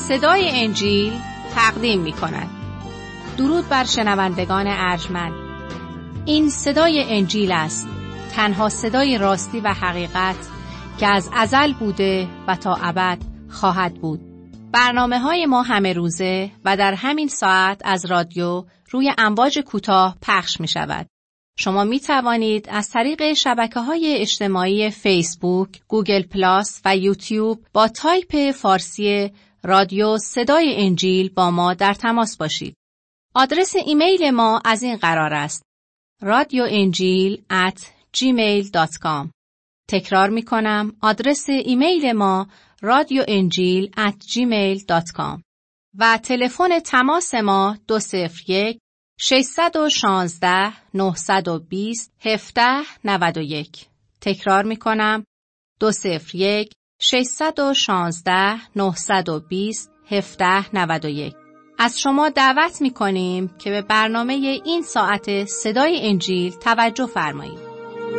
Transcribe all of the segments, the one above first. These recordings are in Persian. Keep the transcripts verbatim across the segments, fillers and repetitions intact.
صدای انجیل تقدیم می کند. درود بر شنوندگان ارجمند. این صدای انجیل است، تنها صدای راستی و حقیقت که از ازل بوده و تا ابد خواهد بود. برنامه های ما همه روزه و در همین ساعت از رادیو روی امواج کوتاه پخش می شود. شما می توانید از طریق شبکه‌های اجتماعی فیسبوک، گوگل پلاس و یوتیوب با تایپ فارسی رادیو صدای انجیل با ما در تماس باشید. آدرس ایمیل ما از این قرار است: رادیو انجیل ات جیمیل دات کام. تکرار می کنم، آدرس ایمیل ما رادیو انجیل ات جیمیل دات کام و تلفن تماس ما دو صفر یک ششصد و شانزده نهصد و بیست هفده نود و یک. تکرار می کنم، دو صفر یک ششصد و شانزده نهصد و بیست هفده نود و یک. از شما دعوت می کنیم که به برنامه این ساعت صدای انجیل توجه فرمایید.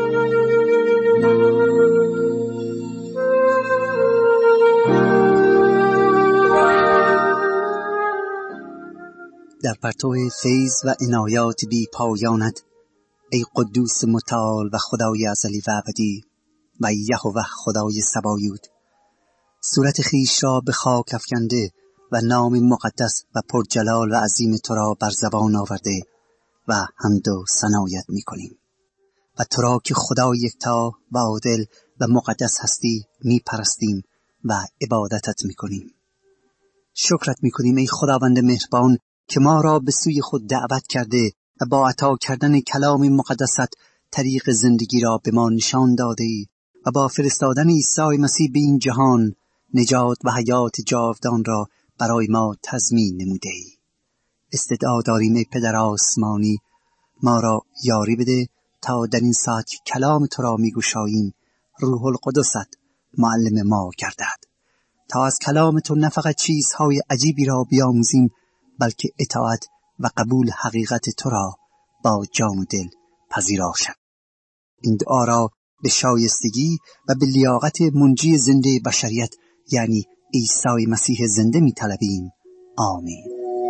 در پرتو فیض و عنایات بی پایانت ای قدوس متعال و خدای ازلی و ابدی و یهوه خدای سبایوت، صورت خیش را به خاک افکنده و نام مقدس و پرجلال و عظیم تو را بر زبان آورده و حمد و ثنایت می کنیم و تو را که خدای یکتا و عادل و مقدس هستی می پرستیم و عبادتت می کنیم. شکرت می کنیم ای خداوند مهربان که ما را به سوی خود دعوت کرده و با عطا کردن کلام مقدست طریق زندگی را به ما نشان داده ای و با فرستادن عیسی مسیح به این جهان نجات و حیات جاودان را برای ما تضمین نموده ای. استدعا داریم ای پدر آسمانی، ما را یاری بده تا در این ساعت کلام تو را می گشاییم روح القدست معلم ما گردد، تا از کلام تو نه فقط چیزهای عجیبی را بیاموزیم بلکه اطاعت و قبول حقیقت تو را با جان و دل پذیرا شد. این دعا را به شایستگی و به لیاقت منجی زنده بشریت یعنی عیسی مسیح زنده می طلبیم. آمین.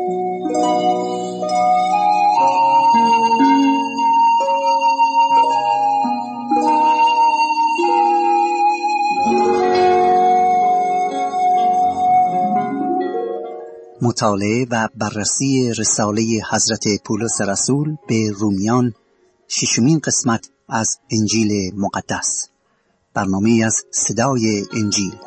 مطالعه و بررسی رساله حضرت پولس رسول به رومیان، ششمین قسمت از انجیل مقدس، برنامه از صدای انجیل.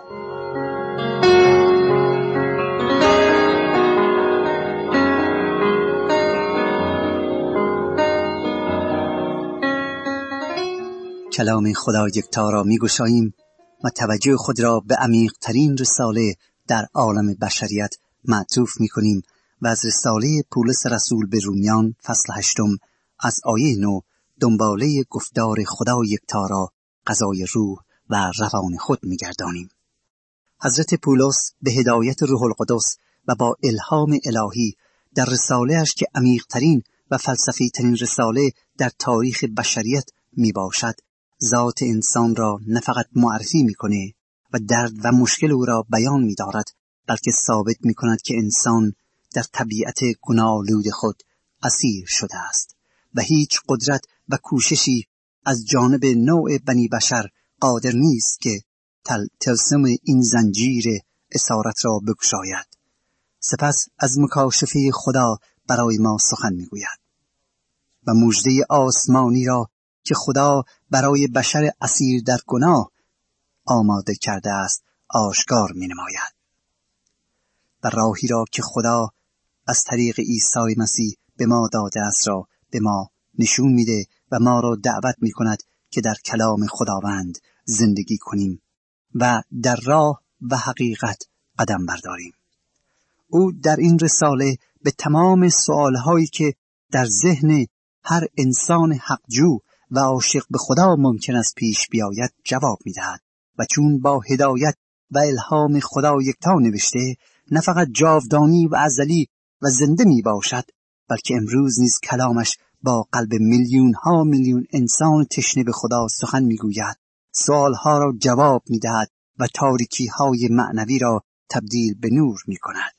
کلام خدا یکتا را می گشاییم و توجه خود را به عمیق ترین رساله در عالم بشریت معطوف می کنیم و از رساله پولس رسول به رومیان فصل هشتم از آیه نو دنباله گفتار خدا یکتا را غذای روح و روان خود می گردانیم. حضرت پولس به هدایت روح القدس و با الهام الهی در رساله اش که عمیق ترین و فلسفی ترین رساله در تاریخ بشریت می باشد، ذات انسان را نه فقط معرفی می کنه و درد و مشکل او را بیان می دارد، بلکه ثابت می کند که انسان در طبیعت گناه‌آلود خود اسیر شده است و هیچ قدرت و کوششی از جانب نوع بنی بشر قادر نیست که تل تلسم این زنجیر اسارت را بگشاید. سپس از مکاشفه خدا برای ما سخن می گوید و مژده آسمانی را که خدا برای بشر اسیر در گناه آماده کرده است آشکار می نماید و راهی را که خدا از طریق عیسی مسیح به ما داده است را به ما نشون میده و ما را دعوت می کند که در کلام خداوند زندگی کنیم و در راه و حقیقت قدم برداریم. او در این رساله به تمام سوالهایی که در ذهن هر انسان حقجو و عاشق به خدا ممکن است پیش بیاید جواب می دهد و چون با هدایت و الهام خدا یکتا نوشته، نه فقط جاودانی و ازلی و زنده می باشد بلکه امروز نیز کلامش با قلب میلیون ها میلیون انسان تشنه به خدا سخن می گوید، سوال ها را جواب می دهد و تاریکی های معنوی را تبدیل به نور می کند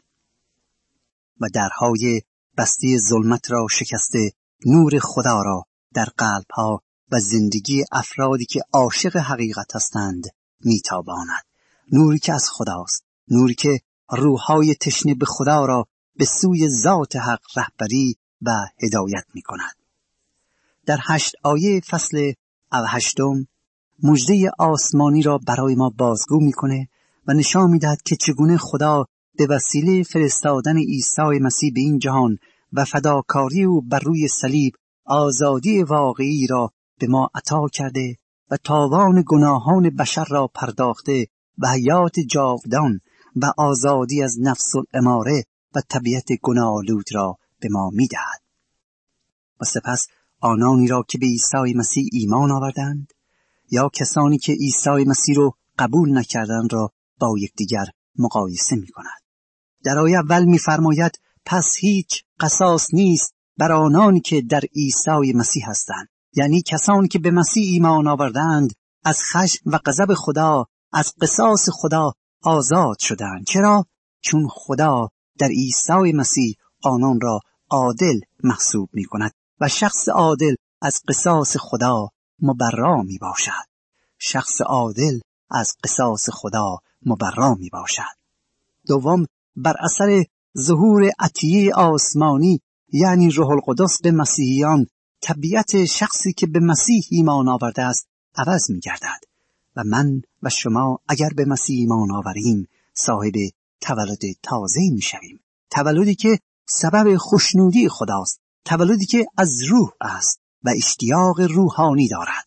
و درهای بسته ظلمت را شکسته نور خدا را در قلبها و زندگی افرادی که عاشق حقیقت هستند می تاباند. نوری که از خداست، نوری که روحهای تشنه به خدا را به سوی ذات حق رهبری و هدایت می کند. در هشت آیه فصل هشتم مژده آسمانی را برای ما بازگو می کنه و نشان می دهد که چگونه خدا به وسیله فرستادن عیسی مسیح به این جهان و فداکاری او بر روی صلیب آزادی واقعی را به ما عطا کرده و تاوان گناهان بشر را پرداخته و حیات جاودان و آزادی از نفس الاماره و طبیعت گناه‌آلود را به ما می دهد. و سپس آنانی را که به عیسی مسیح ایمان آوردند یا کسانی که عیسی مسیح را قبول نکردند را با یکدیگر مقایسه می کند. در آیه اول می فرماید پس هیچ قصاص نیست بر آنانی که در عیسی مسیح هستند، یعنی کسانی که به مسیح ایمان آوردند از خشم و غضب خدا، از قصاص خدا آزاد شدند. چرا؟ چون خدا در عیسی مسیح آنان را عادل محسوب می کند و شخص عادل از قصاص خدا مبرا می باشد. شخص عادل از قصاص خدا مبرا می باشد. دوم، بر اثر ظهور عطیه آسمانی یعنی روح القدس به مسیحیان، طبیعت شخصی که به مسیح ایمان آورده است عوض می گردد و من و شما اگر به مسیح ایمان آوریم صاحب تولد تازه می شویم. تولدی که سبب خوشنودی خداست، تولدی که از روح است و اشتیاق روحانی دارد.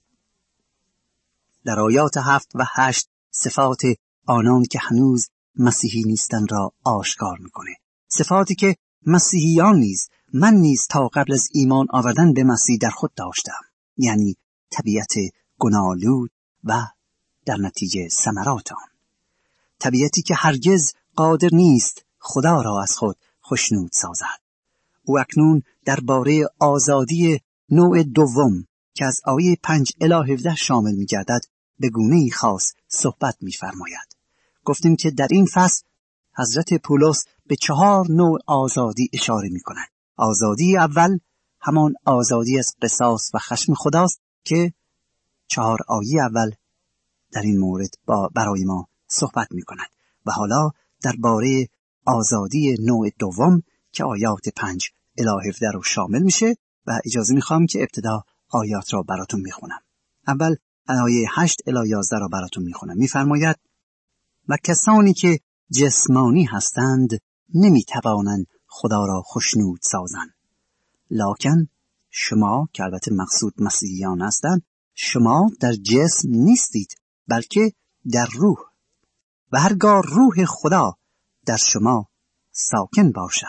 در آیات هفت و هشت صفات آنان که هنوز مسیحی نیستند را آشکار میکنه. صفاتی که مسیحیان نیز، من نیز تا قبل از ایمان آوردن به مسیح در خود داشتم، یعنی طبیعت گناه‌آلود و در نتیجه ثمرات آن. طبیعتی که هرگز قادر نیست خدا را از خود خوشنود سازد. او اکنون درباره آزادی نوع دوم که از آیه پنج الی هفده شامل می گردد به گونه‌ای خاص صحبت می فرماید. گفتیم که در این فصل حضرت پولس به چهار نوع آزادی اشاره می کند. آزادی اول همان آزادی از قصاص و خشم خداست که چهار آیه اول در این مورد با برای ما صحبت می کند و حالا درباره آزادی نوع دوم که آیات پنج الی هفده رو شامل میشه و اجازه میخوام که ابتدا آیات را براتون میخونم. اول آیه هشت الی یازده را براتون میخونم. میفرماید و کسانی که جسمانی هستند نمیتوانند خدا را خوشنود سازند، لکن شما که البته مقصود مسیحیان هستند، شما در جسم نیستید بلکه در روح، و هرگاه روح خدا در شما ساکن باشد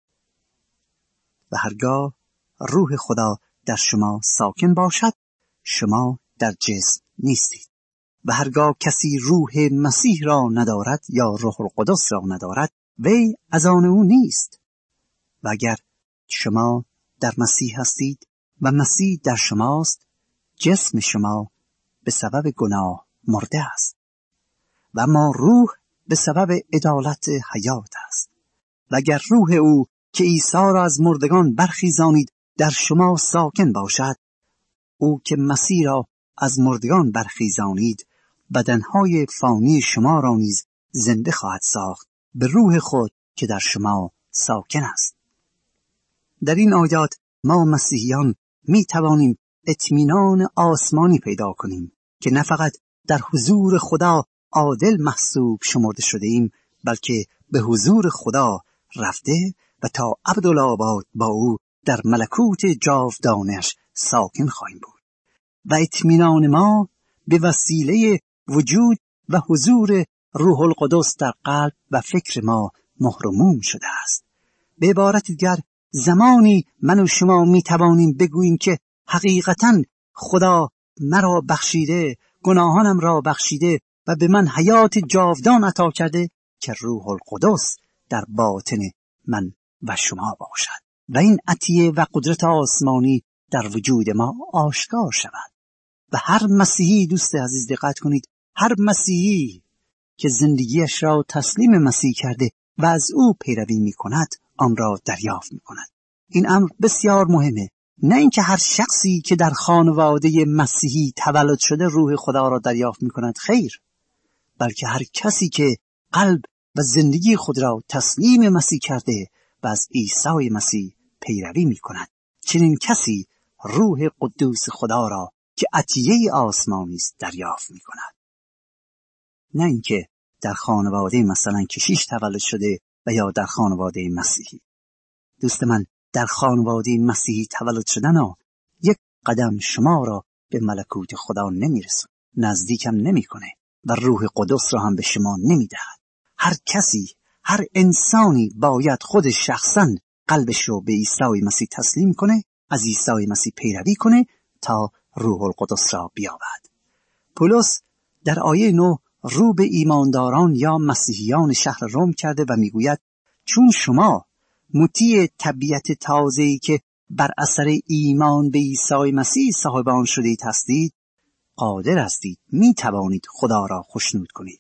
و هرگاه روح خدا در شما ساکن باشد شما در جسم نیستید. و هرگاه کسی روح مسیح را ندارد یا روح القدس را ندارد وی از آن او نیست. و اگر شما در مسیح هستید و مسیح در شماست، جسم شما به سبب گناه مرده است و اما روح به سبب عدالت حیات است. و اگر روح او که عیسی را از مردگان برخیزانید در شما ساکن باشد، او که مسیح را از مردگان برخیزانید بدنهای فانی شما را نیز زنده خواهد ساخت به روح خود که در شما ساکن است. در این آیات ما مسیحیان می توانیم اطمینان آسمانی پیدا کنیم که نه فقط در حضور خدا عادل محسوب شمرده شده ایم، بلکه به حضور خدا رفته و تا عبدالآباد با او در ملکوت جاودانش ساکن خواهیم بود. و اطمینان ما به وسیله وجود و حضور روح القدس در قلب و فکر ما مهر و موم شده است. به عبارت دیگر زمانی من و شما می توانیم بگوییم که حقیقتاً خدا مرا بخشیده، گناهانم را بخشیده و به من حیات جاودان عطا کرده که روح القدس در باطن من و شما باشد و این عطیه و قدرت آسمانی در وجود ما آشکار شود. و هر مسیحی، دوست عزیز دقت کنید، هر مسیحی که زندگیش را تسلیم مسیح کرده و از او پیروی می کند آن را دریافت می کند. این امر بسیار مهمه. نه اینکه هر شخصی که در خانواده مسیحی تولد شده روح خدا را دریافت می کند، خیر، بلکه هر کسی که قلب و زندگی خود را تسلیم مسیح کرده و از عیسی مسیح پیروی می کند، چنین کسی روح قدوس خدا را که عطیه آسمانی است دریافت می کند. نه اینکه در خانواده مثلا کشیش تولد شده و یا در خانواده مسیحی. دوست من، در خانواده مسیحی تولد شدن ها یک قدم شما را به ملکوت خدا نمیرسونه، نزدیکم نمیکنه و روح قدس را هم به شما نمیدهد. هر کسی، هر انسانی باید خود شخصا قلبش رو به عیسی مسیح تسلیم کنه، از عیسی مسیح پیروی کنه تا روح القدس را بیابد. پولس در آیه نه رو به ایمانداران یا مسیحیان شهر روم کرده و میگوید چون شما مطیع طبیعت تازه‌ای که بر اثر ایمان به عیسی مسیح صاحب آن شدید هستید، قادر هستید می توانید خدا را خوشنود کنید.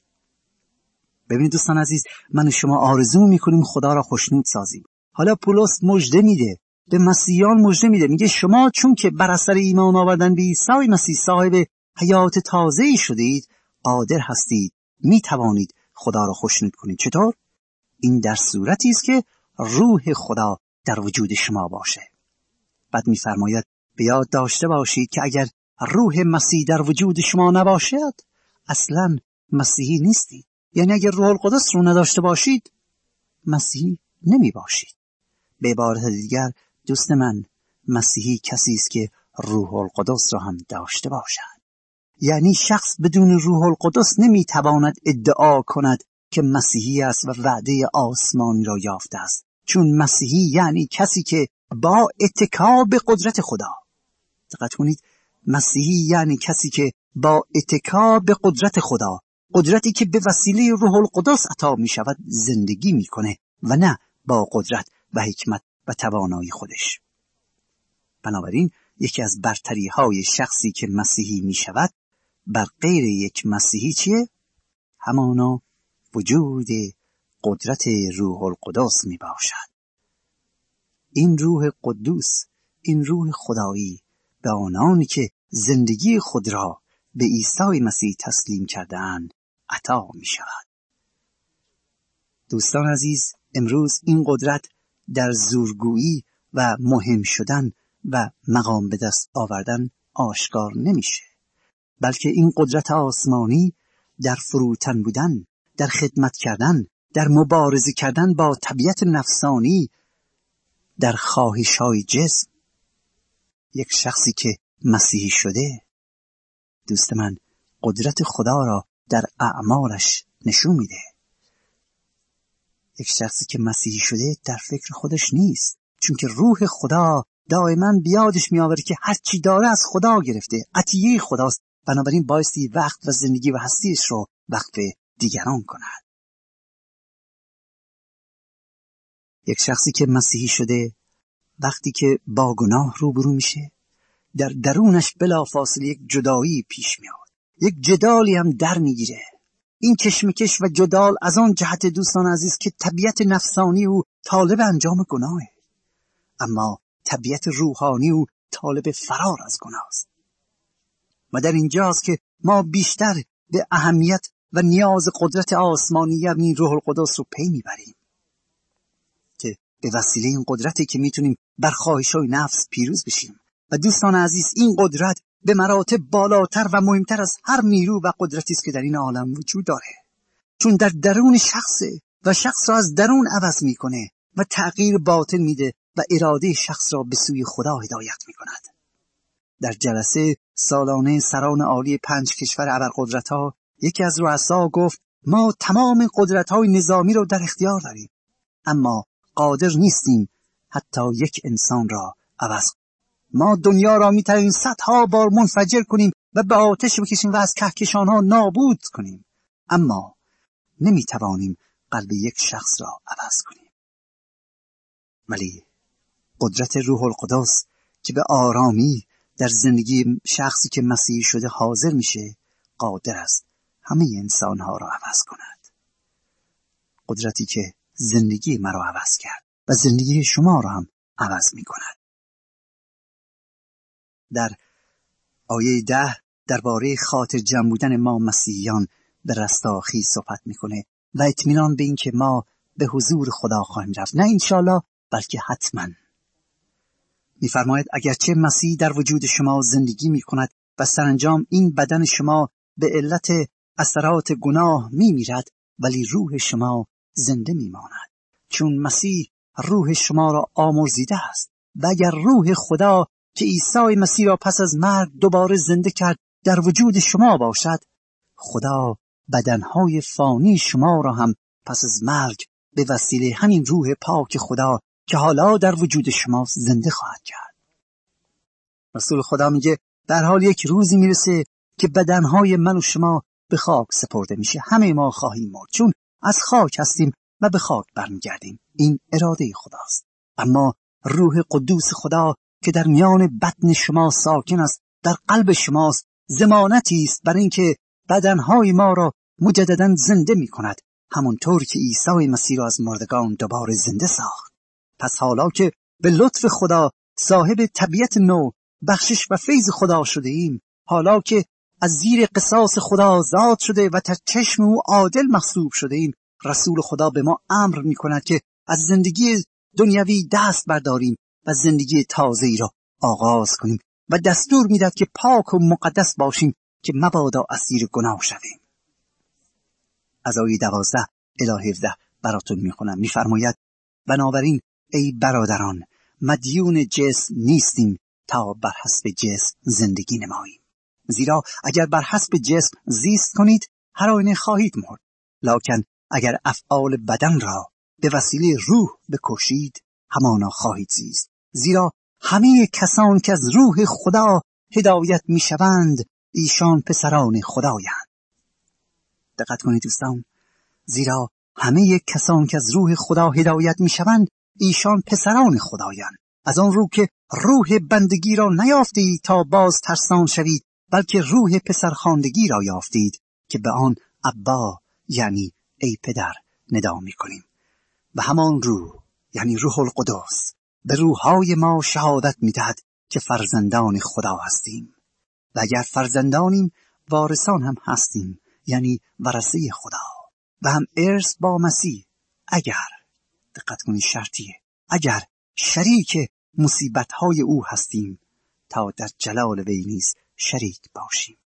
ببینید دوستان عزیز، من و شما آرزو میکنیم خدا را خوشنود سازیم. حالا پولس مژده میده، به مسیحیان مژده میده، میگه شما چون که بر اثر ایمان آوردن به عیسی مسیح صاحب حیات تازه‌ای شدید، قادر هستید می توانید خدا را خوشنود کنید. چطور؟ این در صورتی است که روح خدا در وجود شما باشه. بعد می‌فرماید به یاد داشته باشید که اگر روح مسیح در وجود شما نباشد اصلاً مسیحی نیستید. یعنی اگر روح القدس رو نداشته باشید مسیحی نمی باشید. به عبارت دیگر دوست من، مسیحی کسی است که روح القدس را هم داشته باشد. یعنی شخص بدون روح القدس نمیتواند ادعا کند که مسیحی است و وعده آسمانی را یافته است. چون مسیحی یعنی کسی که با اتکا به قدرت خدا، دقت کنید، مسیحی یعنی کسی که با اتکا به قدرت خدا، قدرتی که به وسیله روح القدس عطا می شود، زندگی می کنه و نه با قدرت و حکمت و توانایی خودش. بنابراین یکی از برتری های شخصی که مسیحی می شود بر غیر یک مسیحی چیه؟ همانا وجود قدرت روح القدس می باشد. این روح قدوس، این روح خدایی به آنانی که زندگی خود را به عیسی مسیح تسلیم کرده‌اند عطا می شود. دوستان عزیز، امروز این قدرت در زورگویی و مهم شدن و مقام به دست آوردن آشکار نمیشه، بلکه این قدرت آسمانی در فروتن بودن، در خدمت کردن، در مبارزه کردن با طبیعت نفسانی، در خواهش‌های جسم. یک شخصی که مسیحی شده، دوست من، قدرت خدا را در اعمالش نشون میده. یک شخصی که مسیحی شده در فکر خودش نیست، چون که روح خدا دائما بیادش میآوره که هر چی داره از خدا گرفته، عطیه خداست. بنابراین بایستی وقت و زندگی و هستیش رو وقف دیگران کند. یک شخصی که مسیحی شده وقتی که با گناه روبرو میشه، در درونش بلافاصله یک جدایی پیش میاد، یک جدالی هم در میگیره. این کشمکش و جدال از آن جهت دوستان عزیز که طبیعت نفسانی او طالب انجام گناهه، اما طبیعت روحانی او طالب فرار از گناه است. و در اینجاست که ما بیشتر به اهمیت و نیاز قدرت آسمانی یعنی روح القدس رو پی میبریم که به وسیله این قدرتی که میتونیم بر خواهش‌های نفس پیروز بشیم. و دوستان عزیز، این قدرت به مراتب بالاتر و مهمتر از هر نیرو و قدرتی است که در این عالم وجود داره، چون در درون شخصه و شخص را از درون عوض میکنه و تغییر باطن میده و اراده شخص را به سوی خدا هدایت میکند. در جلسه سالانه سران عالی پنج کشور ابرقدرت‌ها یکی از رؤسا گفت ما تمام قدرت‌های نظامی رو در اختیار داریم، اما قادر نیستیم حتی یک انسان را عوض کنیم. ما دنیا را میتونیم صدها بار منفجر کنیم و به آتش بکشیم و از کهکشان‌ها نابود کنیم، اما نمیتوانیم قلب یک شخص را عوض کنیم. ولی قدرت روح القدس که به آرامی در زندگی شخصی که مسیحی شده حاضر میشه، قادر است همه انسانها را عوض کند. قدرتی که زندگی مرا عوض کرد و زندگی شما را هم عوض می کند. در آیه ده درباره خاطر جمع بودن ما مسیحیان به رستاخیز صحبت میکنه و اطمینان به این که ما به حضور خدا خواهیم رفت. نه انشالله بلکه حتما. میفرماید اگرچه مسیح در وجود شما زندگی میکند و سرانجام این بدن شما به علت اثرات گناه میمیرد، ولی روح شما زنده میماند، چون مسیح روح شما را آمرزیده است. و اگر روح خدا که عیسی مسیح را پس از مرگ دوباره زنده کرد در وجود شما باشد، خدا بدنهای فانی شما را هم پس از مرگ به وسیله همین روح پاک خدا که حالا در وجود شما زنده خواهد کرد. رسول خدا میگه در حال یک روزی میرسه که بدنهای من و شما به خاک سپرده میشه. همه ما خواهیم مرد، چون از خاک هستیم و به خاک برمیگردیم. این اراده خداست. اما روح قدوس خدا که در میان بدن شما ساکن است، در قلب شماست، ضمانتی است برای اینکه بدنهای ما را مجددا زنده می کند، همونطور که عیسی مسیح را از مردگان دوباره زنده ساخت. پس حالا که به لطف خدا صاحب طبیعت نو، بخشش و فیض خدا شده ایم، حالا که از زیر قصاص خدا آزاد شده و در چشم او عادل محسوب شده ایم، رسول خدا به ما امر می کند که از زندگی دنیوی دست برداریم و زندگی تازه‌ای را آغاز کنیم و دستور میداد که پاک و مقدس باشیم که مبادا اسیر گناه شویم. از آیه دوازده الی هفده براتون میخونم. میفرماید بنابراین ای برادران مدیون جسم نیستیم تا بر حسب جسم زندگی نماییم، زیرا اگر بر حسب جسم زیست کنید هر آینه خواهید مرد، لکن اگر افعال بدن را به وسیله روح بکشید همانا خواهید زیست، زیرا همه کسان که از روح خدا هدایت میشوند ایشان پسران خدایند. دقت کنید دوستان، زیرا همه کسان که از روح خدا هدایت میشوند ایشان پسران خدایند. از آن رو که روح بندگی را نیافتید تا باز ترسان شوید، بلکه روح پسرخواندگی را یافتید که به آن ابا یعنی ای پدر ندا میکنیم. و همان روح یعنی روح القدس به روحهای ما شهادت میدهد که فرزندان خدا هستیم، و اگر فرزندانیم وارثان هم هستیم، یعنی ورثه خدا، و هم ارث با مسیح، اگر دقت کنید شرطیه، اگر شریک مصیبت‌های او هستیم تا در جلال وی نیز شریک باشیم.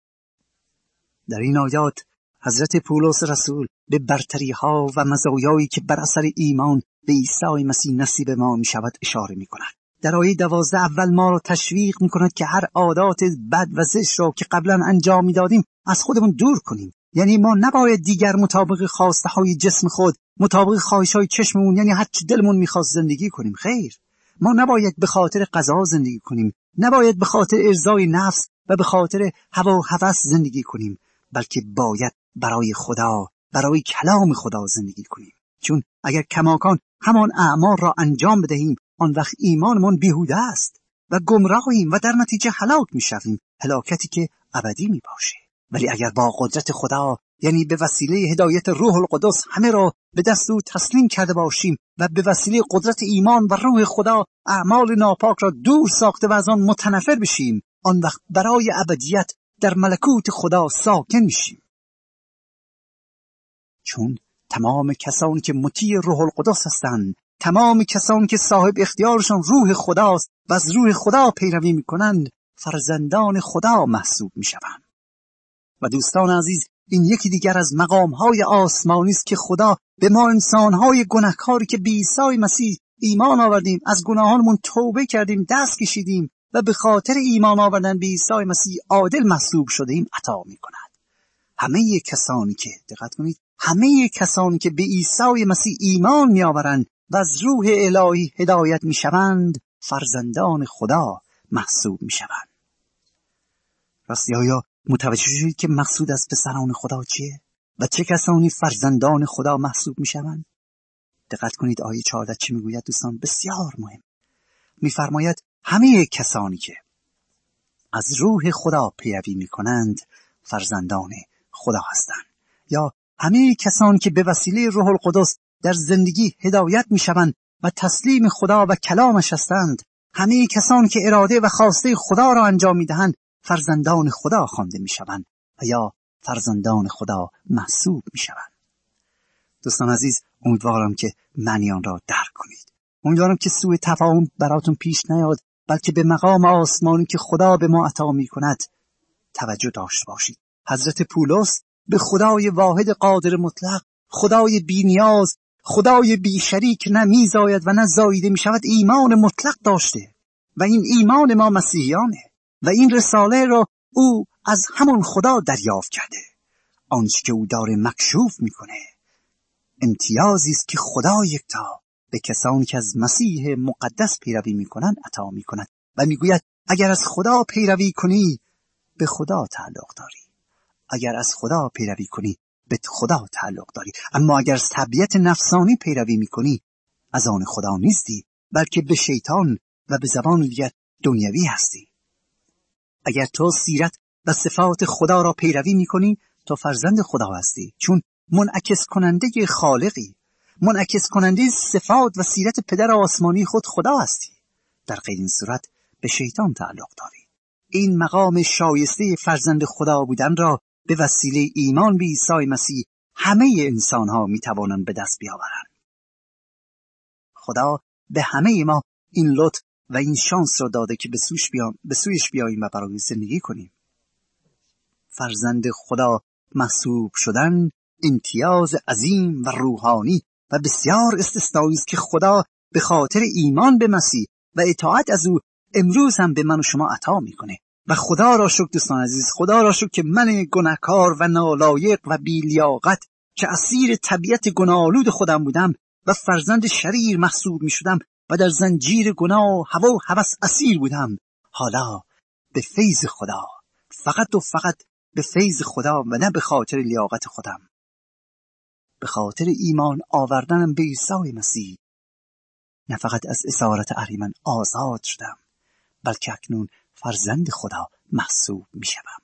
در این آیات حضرت پولس رسول به برتری‌ها و مزایایی که بر اثر ایمان به عیسی مسیح نصیب ما می شود اشاره می کند. در آیه دوازده اول ما را تشویق می کند که هر عادات بد و زشت را که قبلا انجام می دادیم از خودمون دور کنیم. یعنی ما نباید دیگر مطابق خواسته های جسم خود، مطابق خواهش های چشممون، یعنی هر چی دلمون می خواست زندگی کنیم. خیر، ما نباید به خاطر غذا زندگی کنیم، نباید به خاطر ارضای نفس و به خاطر هوا و هوس زندگی کنیم، بلکه باید برای خدا، برای کلام خدا زندگی کنیم. چون اگر کماکان همان اعمال را انجام بدهیم، آن وقت ایمانمان بیهوده است و گمراهیم و در نتیجه هلاک می‌شویم، هلاکتی که ابدی میباشه. ولی اگر با قدرت خدا، یعنی به وسیله هدایت روح القدس، همه را به دست او تسلیم کرده باشیم و به وسیله قدرت ایمان و روح خدا اعمال ناپاک را دور ساخته و از آن متنفر بشیم، آن وقت برای ابدیت در ملکوت خدا ساکن میشیم. چون تمام کسانی که مطیع روح القدس هستند، تمام کسانی که صاحب اختیارشان روح خداست و از روح خدا پیروی میکنند، فرزندان خدا محسوب میشوند. و دوستان عزیز، این یکی دیگر از مقام‌های آسمانی است که خدا به ما انسان‌های گناهکاری که به عیسی مسیح ایمان آوردیم، از گناهانمون توبه کردیم، دست کشیدیم و به خاطر ایمان آوردن به عیسی مسیح عادل محسوب شدیم عطا می‌کند. همه کسانی که دقت کنید، همه کسانی که به عیسی مسیح ایمان می‌آورند و از روح الهی هدایت می‌شوند، فرزندان خدا محسوب می‌شوند. راستی آیا متوجه شدید که مقصود از پسران خدا چیه و چه کسانی فرزندان خدا محسوب می‌شوند؟ دقت کنید آیه چهارده چی میگوید دوستان، بسیار مهم. می‌فرماید همه کسانی که از روح خدا پیروی می‌کنند فرزندان خدا هستند. یا همه کسانی که به وسیله روح القدس در زندگی هدایت میشوند و تسلیم خدا و کلامش هستند، همه کسانی که اراده و خواسته خدا را انجام میدهند فرزندان خدا خوانده میشوند و یا فرزندان خدا محسوب میشوند. دوستان عزیز، امیدوارم که معنی آن را درک کنید. امیدوارم که سوء تفاهم براتون پیش نیاد، بلکه به مقام آسمانی که خدا به ما عطا میکند توجه داشته باشید. حضرت پولس به خدای واحد قادر مطلق، خدای بی نیاز، خدای بی شریک نه میزاید و نه زاییده می شود ایمان مطلق داشته و این ایمان ما مسیحیانه و این رساله را او از همون خدا دریافت کرده. آنچه که او داره مکشوف میکنه امتیازی است که خدا یکتا به کسانی که از مسیح مقدس پیروی میکنن عطا میکند و میگوید اگر از خدا پیروی کنی به خدا تعلق داری، اگر از خدا پیروی کنی به خدا تعلق داری، اما اگر از طبیعت نفسانی پیروی میکنی از آن خدا نیستی، بلکه به شیطان و به زبان دیگر دنیوی هستی. اگر تو سیرت و صفات خدا را پیروی میکنی تو فرزند خدا هستی، چون منعکس کننده خالقی، منعکس کننده صفات و سیرت پدر آسمانی خود خدا هستی. در غیر این صورت به شیطان تعلق داری. این مقام شایسته فرزند خدا بودن را به وسیله ایمان به عیسی مسیح همه انسان‌ها می‌توانند به دست بیاورند. خدا به همه ما این لطف و این شانس را داده که به سویش بیام، به سویش بیاییم و برای زندگی کنیم. فرزند خدا محسوب شدن امتیاز عظیم و روحانی و بسیار استثنایی است که خدا به خاطر ایمان به مسیح و اطاعت از او امروز هم به من و شما عطا میکنه. و خدا را شکر دوستان عزیز، خدا را شکر که من گناهکار و نالایق و بی‌لیاقت که اسیر طبیعت گناه‌آلود خودم بودم و فرزند شریر محسوب میشدم و در زنجیر گناه و هوا و هوس اسیر بودم، حالا به فیض خدا، فقط و فقط به فیض خدا و نه به خاطر لیاقت خودم، به خاطر ایمان آوردنم به عیسی مسیح، نه فقط از اسارت اهریمن آزاد شدم، بلکه اکنون فرزند خدا محسوب می شدم.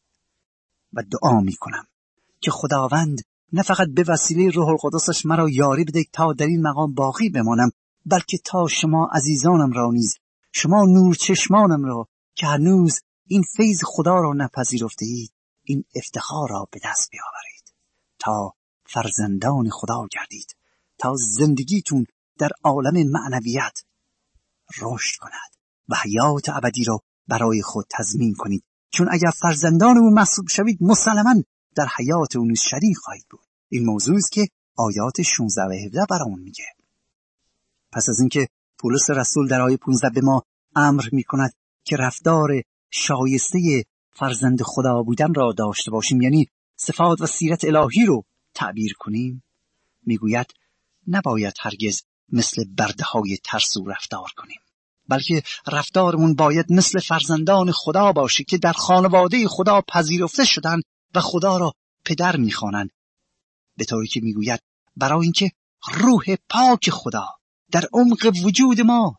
و دعا می کنم که خداوند نه فقط به وسیله روح القدسش مرا یاری بده تا در این مقام باقی بمانم، بلکه تا شما عزیزانم را نیز، شما نور چشمانم را که هنوز این فیض خدا را نپذیرفته اید، این افتخار را به دست بیاورید تا فرزندان خدا گردید، تا زندگیتون در عالم معنویت رشد کند و حیات ابدی را برای خود تضمین کنید، چون اگر فرزندان او محسوب شوید مسلماً در حیات اون شریک خواهید بود. این موضوع است که آیات شانزده و هفده برامون میگه. پس از اینکه پولس رسول در آیه پانزده به ما امر میکند که رفتار شایسته فرزند خدا بودن را داشته باشیم، یعنی صفات و سیرت الهی رو تعبیر کنیم، میگوید نباید هرگز مثل برده‌های ترسو رفتار کنیم، بلکه رفتارمون باید مثل فرزندان خدا باشه که در خانواده خدا پذیرفته شدن و خدا را پدر میخوانند، به طوری که میگوید برای اینکه روح پاک خدا در عمق وجود ما،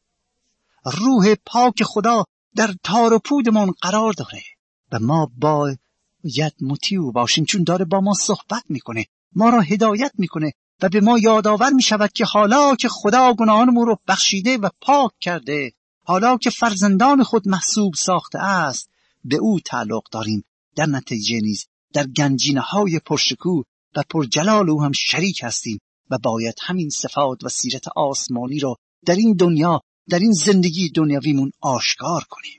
روح پاک خدا در تار و پودمان قرار داره و ما باید مطیع باشیم، چون داره با ما صحبت میکنه، ما را هدایت میکنه و به ما یادآور میشود که حالا که خدا گناهانمون رو بخشیده و پاک کرده، حالا که فرزندان خود محسوب ساخته است، به او تعلق داریم. در نتیجه نیز در گنجینه‌های پرشکوه و پرجلال او هم شریک هستیم و باید همین صفات و سیرت آسمانی را در این دنیا، در این زندگی دنیویمون آشکار کنیم.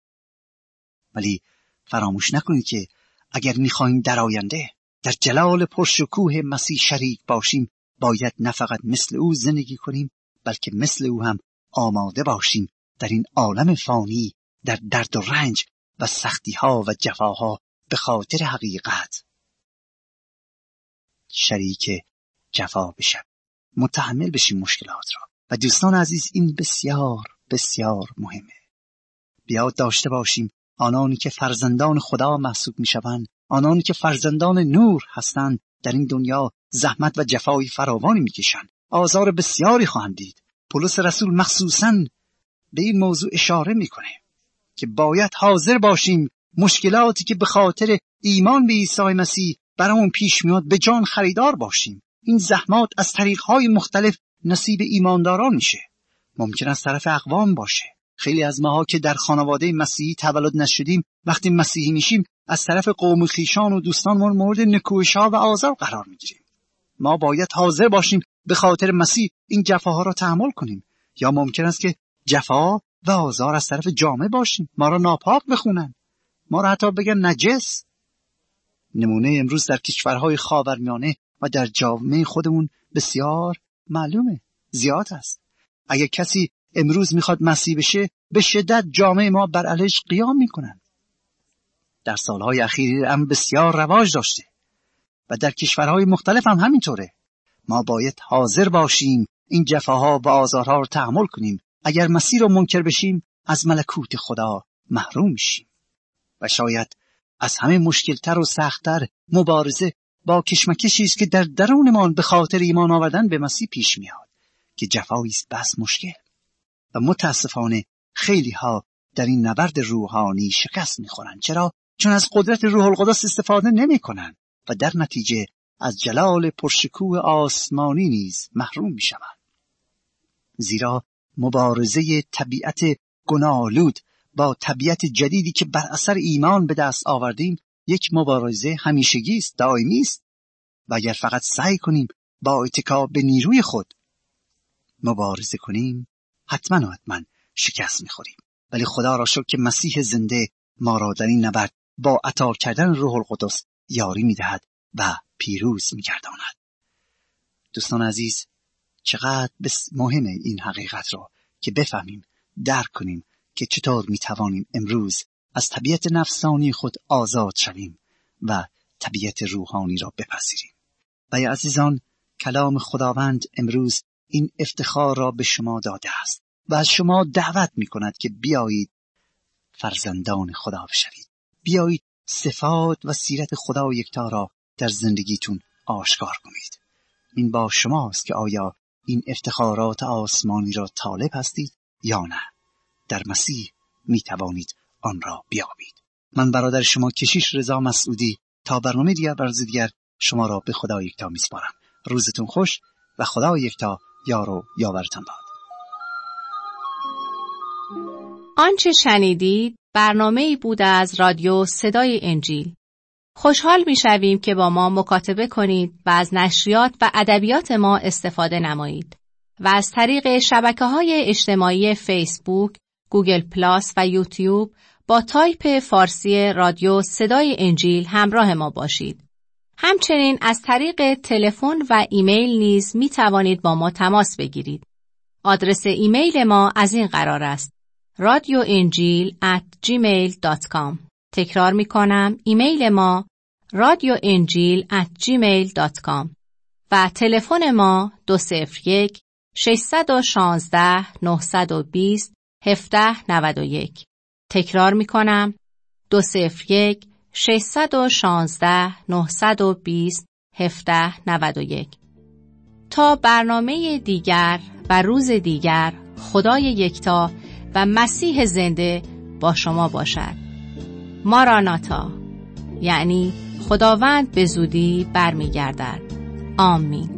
ولی فراموش نکنید که اگر می‌خوایم در آینده در جلال پرشکوه مسیح شریک باشیم، باید نه فقط مثل او زندگی کنیم، بلکه مثل او هم آماده باشیم در این عالم فانی، در درد و رنج و سختی‌ها و جفاها به خاطر حقیقت شریک جفا بشیم، متحمل بشیم مشکلات را. و دوستان عزیز، این بسیار بسیار مهمه. بیاد داشته باشیم آنانی که فرزندان خدا محسوب میشوند، آنانی که فرزندان نور هستند، در این دنیا زحمت و جفای فراوانی میکشند، آزار بسیاری خواهند دید. پولس رسول مخصوصاً به این موضوع اشاره میکنه که باید حاضر باشیم مشکلاتی که به خاطر ایمان به عیسی مسیح برامون پیش میاد به جان خریدار باشیم. این زحمات از طریقهای مختلف نصیب ایمانداران میشه. ممکن است طرف اقوام باشه. خیلی از ماها که در خانواده مسیحی تولد نشدیم، وقتی مسیحی میشیم از طرف قوم خویشان و دوستانمون مورد نکوش‌ها و آزار قرار میگیریم. ما باید حاضر باشیم به خاطر مسیح این جفاها را تحمل کنیم. یا ممکن است که جفا و آزار از طرف جامعه باشیم، ما را ناپاک بخونن، ما را حتی بگن نجس. نمونه امروز در کشورهای خاورمیانه و در جامعه خودمون بسیار معلومه، زیاد است. اگه کسی امروز میخواد مسیح بشه، به شدت جامعه ما بر علیش قیام میکنن. در سالهای اخیر هم بسیار رواج داشته و در کشورهای مختلف هم همینطوره. ما باید حاضر باشیم این جفاها و آزارها رو تحمل کنیم. اگر مسیح رو منکر بشیم از ملکوت خدا محروم میشیم. و شاید از همه مشکلتر و سختتر مبارزه با کشمکشی است که در درونمان به خاطر ایمان آوردن به مسیح پیش میاد، که جفایی است بس مشکل. و متاسفانه خیلی ها در این نبرد روحانی شکست میخورن. چرا؟ چون از قدرت روح القدس استفاده نمی کنن و در نتیجه از جلال پرشکوه آسمانی نیز محروم می شوند. زیرا مبارزه طبیعت گناه‌آلود با طبیعت جدیدی که بر اثر ایمان به دست آوردیم یک مبارزه همیشگی است، دائمی است. و اگر فقط سعی کنیم با اتکا به نیروی خود مبارزه کنیم، حتما و حتما شکست می‌خوریم. ولی خدا را شکر که مسیح زنده ما را در این نبرد با عطا کردن روح القدس یاری می‌دهد و پیروز می‌گرداند. دوستان عزیز، چقدر بس مهمه این حقیقت را که بفهمیم، درک کنیم که چطور می‌توانیم امروز از طبیعت نفسانی خود آزاد شویم و طبیعت روحانی را بپذیریم. و یا عزیزان، کلام خداوند امروز این افتخار را به شما داده است و از شما دعوت می‌کند که بیایید فرزندان خدا بشوید. بیایید صفات و سیرت خدا یکتا را در زندگیتون آشکار کنید. این با شماست که آیا این افتخارات آسمانی را طالب هستید یا نه. در مسیح می توانید آن را بیابید. من برادر شما کشیش رضا مسعودی تا برنامه دیگر برز دیگر شما را به خدا یکتا می سپارم. روزتون خوش و خدا یکتا یار و یاورتان باد. آنچه شنیدید برنامه‌ای بود از رادیو صدای انجیل. خوشحال می‌شویم که با ما مکاتبه کنید و از نشریات و ادبیات ما استفاده نمایید و از طریق شبکه‌های اجتماعی فیسبوک، گوگل پلاس و یوتیوب با تایپ فارسی رادیو صدای انجیل همراه ما باشید. همچنین از طریق تلفن و ایمیل نیز می توانید با ما تماس بگیرید. آدرس ایمیل ما از این قرار است: رادیو انجیل ات جیمیل دات کام. تکرار می کنم، ایمیل ما رادیو انجیل ات جیمیل دات کام و تلفن ما دو صفر یک ششصد و شانزده نهصد و بیست هفده نود و یک. تکرار می کنم، دو صفر یک ششصد و شانزده نهصد و بیست هفده نود و یک. تا برنامه دیگر و روز دیگر، خدای یکتا و مسیح زنده با شما باشد. ماراناتا، یعنی خداوند به زودی برمیگردد. آمین.